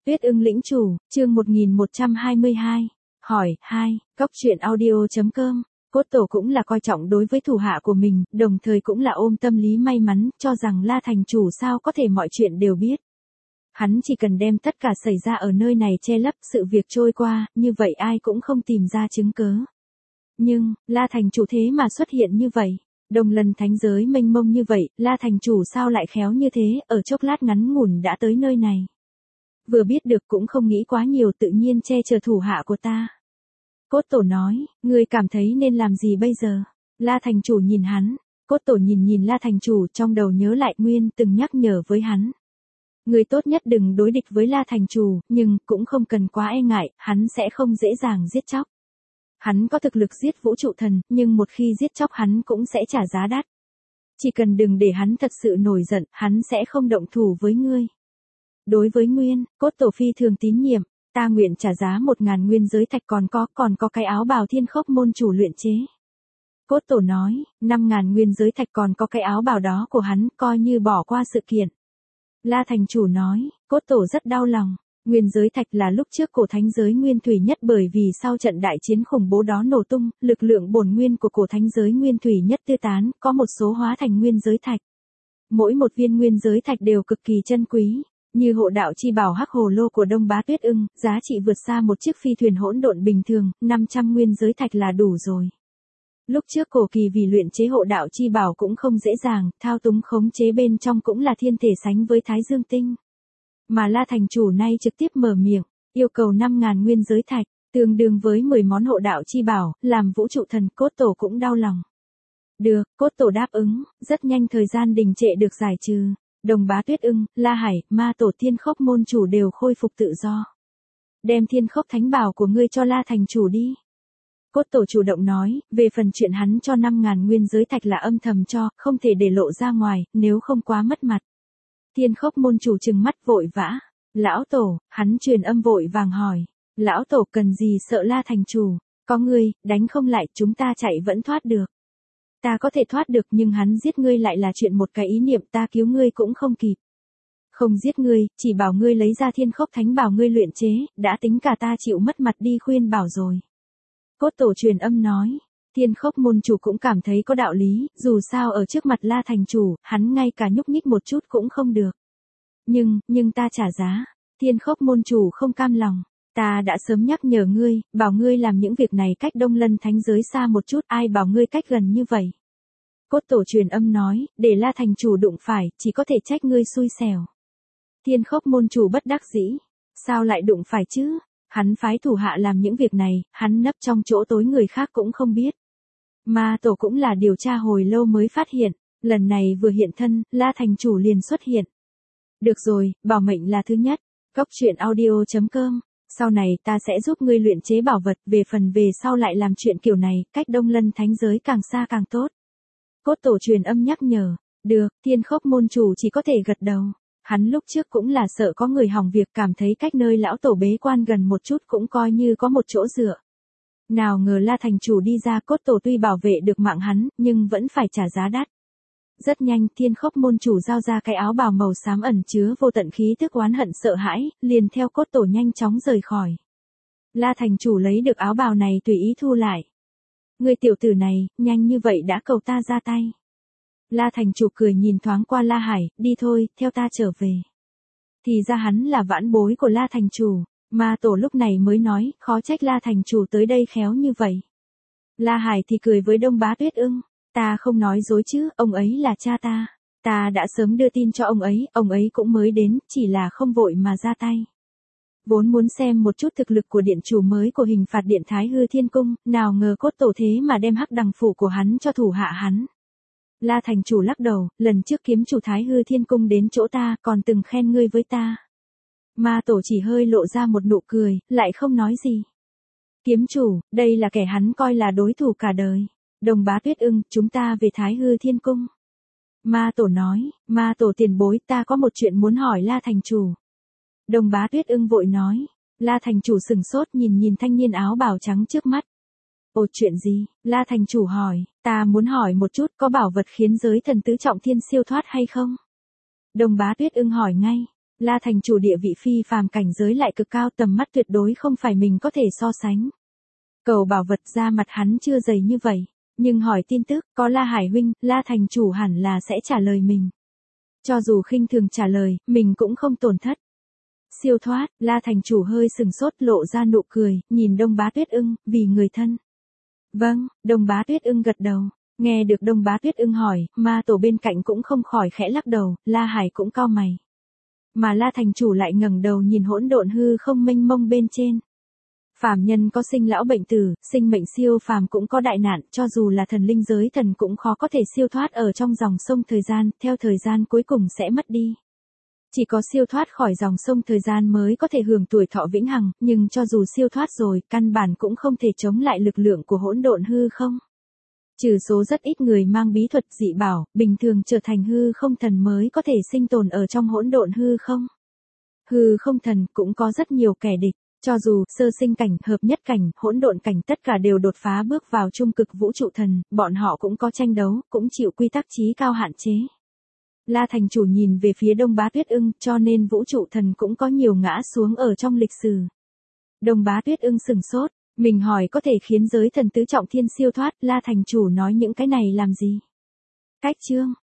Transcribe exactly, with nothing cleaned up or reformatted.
Tuyết ưng lĩnh chủ, chương một nghìn một trăm hai mươi hai. Hỏi, hai, Cóc truyện audio chấm com. Cốt tổ cũng là coi trọng đối với thủ hạ của mình, đồng thời cũng là ôm tâm lý may mắn, cho rằng La thành chủ sao có thể mọi chuyện đều biết. Hắn chỉ cần đem tất cả xảy ra ở nơi này che lấp sự việc trôi qua, như vậy ai cũng không tìm ra chứng cớ. Nhưng, La thành chủ thế mà xuất hiện như vậy. Đồng lần thánh giới mênh mông như vậy, La thành chủ sao lại khéo như thế, ở chốc lát ngắn ngủn đã tới nơi này. Vừa biết được cũng không nghĩ quá nhiều, tự nhiên che chở thủ hạ của ta. Cốt tổ nói, ngươi cảm thấy nên làm gì bây giờ? La thành chủ nhìn hắn, cốt tổ nhìn nhìn La thành chủ, trong đầu nhớ lại Nguyên từng nhắc nhở với hắn. Ngươi tốt nhất đừng đối địch với La thành chủ, nhưng cũng không cần quá e ngại, hắn sẽ không dễ dàng giết chóc. Hắn có thực lực giết vũ trụ thần, nhưng một khi giết chóc hắn cũng sẽ trả giá đắt. Chỉ cần đừng để hắn thật sự nổi giận, hắn sẽ không động thủ với ngươi. Đối với Nguyên, cốt tổ phi thường tín nhiệm, ta nguyện trả giá một ngàn nguyên giới thạch, còn có, còn có cái áo bào thiên khốc môn chủ luyện chế. Cốt tổ nói, năm ngàn nguyên giới thạch, còn có cái áo bào đó của hắn, coi như bỏ qua sự kiện. La thành chủ nói, cốt tổ rất đau lòng. Nguyên giới thạch là lúc trước cổ thánh giới nguyên thủy nhất, bởi vì sau trận đại chiến khủng bố đó nổ tung, lực lượng bổn nguyên của cổ thánh giới nguyên thủy nhất tiêu tán, có một số hóa thành nguyên giới thạch. Mỗi một viên nguyên giới thạch đều cực kỳ chân quý. Như hộ đạo chi bảo hắc hồ lô của Đông Bá Tuyết ưng, giá trị vượt xa một chiếc phi thuyền hỗn độn bình thường, năm trăm nguyên giới thạch là đủ rồi. Lúc trước cổ kỳ vì luyện chế hộ đạo chi bảo cũng không dễ dàng, thao túng khống chế bên trong cũng là thiên thể sánh với Thái Dương tinh. Mà La thành chủ nay trực tiếp mở miệng, yêu cầu năm ngàn nguyên giới thạch, tương đương với mười món hộ đạo chi bảo, làm vũ trụ thần. Cốt tổ cũng đau lòng. Được, cốt tổ đáp ứng, rất nhanh thời gian đình trệ được giải trừ. Đồng Bá Tuyết ưng, La Hải, Ma tổ thiên khốc môn chủ đều khôi phục tự do. Đem thiên khốc thánh bảo của ngươi cho La thành chủ đi. Cốt tổ chủ động nói, về phần chuyện hắn cho năm ngàn nguyên giới thạch là âm thầm cho, không thể để lộ ra ngoài, nếu không quá mất mặt. Thiên khốc môn chủ trừng mắt vội vã. Lão tổ, hắn truyền âm vội vàng hỏi. Lão tổ cần gì sợ La thành chủ, có ngươi, đánh không lại, chúng ta chạy vẫn thoát được. Ta có thể thoát được, nhưng hắn giết ngươi lại là chuyện một cái ý niệm, ta cứu ngươi cũng không kịp. Không giết ngươi, chỉ bảo ngươi lấy ra thiên khốc thánh bảo ngươi luyện chế, đã tính cả ta chịu mất mặt đi khuyên bảo rồi. Cốt tổ truyền âm nói, thiên khốc môn chủ cũng cảm thấy có đạo lý, dù sao ở trước mặt La thành chủ, hắn ngay cả nhúc nhích một chút cũng không được. Nhưng, nhưng ta trả giá. Thiên khốc môn chủ không cam lòng. Ta đã sớm nhắc nhở ngươi, bảo ngươi làm những việc này cách Đông Lân thánh giới xa một chút, ai bảo ngươi cách gần như vậy. Cốt tổ truyền âm nói, để La thành chủ đụng phải, chỉ có thể trách ngươi xui xẻo. Thiên khốc môn chủ bất đắc dĩ. Sao lại đụng phải chứ? Hắn phái thủ hạ làm những việc này, hắn nấp trong chỗ tối người khác cũng không biết. Ma tổ cũng là điều tra hồi lâu mới phát hiện, lần này vừa hiện thân, La thành chủ liền xuất hiện. Được rồi, bảo mệnh là thứ nhất. Cóc truyện audio chấm com. Sau này ta sẽ giúp ngươi luyện chế bảo vật, về phần về sau lại làm chuyện kiểu này, cách Đông Lân thánh giới càng xa càng tốt. Cốt tổ truyền âm nhắc nhở. Được, thiên khốc môn chủ chỉ có thể gật đầu. Hắn lúc trước cũng là sợ có người hỏng việc, cảm thấy cách nơi lão tổ bế quan gần một chút cũng coi như có một chỗ dựa. Nào ngờ La thành chủ đi ra, cốt tổ tuy bảo vệ được mạng hắn, nhưng vẫn phải trả giá đắt. Rất nhanh, thiên khốc môn chủ giao ra cái áo bào màu xám ẩn chứa vô tận khí tức oán hận sợ hãi, liền theo cốt tổ nhanh chóng rời khỏi. La thành chủ lấy được áo bào này tùy ý thu lại. Người tiểu tử này, nhanh như vậy đã cầu ta ra tay. La thành chủ cười nhìn thoáng qua La Hải, đi thôi, theo ta trở về. Thì ra hắn là vãn bối của La thành chủ, Ma tổ lúc này mới nói, khó trách La thành chủ tới đây khéo như vậy. La Hải thì cười với Đông Bá Tuyết ưng. Ta không nói dối chứ, ông ấy là cha ta. Ta đã sớm đưa tin cho ông ấy, ông ấy cũng mới đến, chỉ là không vội mà ra tay. Vốn muốn xem một chút thực lực của điện chủ mới của hình phạt điện Thái Hư Thiên Cung, nào ngờ cốt tổ thế mà đem hắc đằng phủ của hắn cho thủ hạ hắn. La thành chủ lắc đầu, lần trước kiếm chủ Thái Hư Thiên Cung đến chỗ ta, còn từng khen ngươi với ta. Ma tổ chỉ hơi lộ ra một nụ cười, lại không nói gì. Kiếm chủ, đây là kẻ hắn coi là đối thủ cả đời. Đồng Bá Tuyết ưng, chúng ta về Thái Hư Thiên Cung. Ma tổ nói, Ma tổ tiền bối, ta có một chuyện muốn hỏi La thành chủ. Đồng Bá Tuyết ưng vội nói. La thành chủ sừng sốt nhìn nhìn thanh niên áo bào trắng trước mắt. Ồ, chuyện gì? La thành chủ hỏi, ta muốn hỏi một chút, có bảo vật khiến giới thần tứ trọng thiên siêu thoát hay không? Đồng Bá Tuyết ưng hỏi ngay. La thành chủ địa vị phi phàm, cảnh giới lại cực cao, tầm mắt tuyệt đối không phải mình có thể so sánh. Cầu bảo vật ra mặt hắn chưa dày như vậy, nhưng hỏi tin tức, có La Hải huynh, La thành chủ hẳn là sẽ trả lời mình. Cho dù khinh thường trả lời, mình cũng không tổn thất. Siêu thoát, La thành chủ hơi sừng sốt, lộ ra nụ cười, nhìn Đông Bá Tuyết Ưng, vì người thân. Vâng, Đông Bá Tuyết Ưng gật đầu. Nghe được Đông Bá Tuyết Ưng hỏi, ma tổ bên cạnh cũng không khỏi khẽ lắc đầu, La Hải cũng cau mày. Mà La thành chủ lại ngẩng đầu nhìn hỗn độn hư không mênh mông bên trên. Phàm nhân có sinh lão bệnh tử, sinh mệnh siêu phàm cũng có đại nạn, cho dù là thần linh giới thần cũng khó có thể siêu thoát ở trong dòng sông thời gian, theo thời gian cuối cùng sẽ mất đi. Chỉ có siêu thoát khỏi dòng sông thời gian mới có thể hưởng tuổi thọ vĩnh hằng, nhưng cho dù siêu thoát rồi, căn bản cũng không thể chống lại lực lượng của hỗn độn hư không. Trừ số rất ít người mang bí thuật dị bảo, bình thường trở thành hư không thần mới có thể sinh tồn ở trong hỗn độn hư không. Hư không thần cũng có rất nhiều kẻ địch, cho dù sơ sinh cảnh, hợp nhất cảnh, hỗn độn cảnh tất cả đều đột phá bước vào trung cực vũ trụ thần, bọn họ cũng có tranh đấu, cũng chịu quy tắc chí cao hạn chế. La thành chủ nhìn về phía Đông Bá Tuyết Ưng, cho nên vũ trụ thần cũng có nhiều ngã xuống ở trong lịch sử. Đông Bá Tuyết Ưng sừng sốt, mình hỏi có thể khiến giới thần tứ trọng thiên siêu thoát, La thành chủ nói những cái này làm gì? Cách chương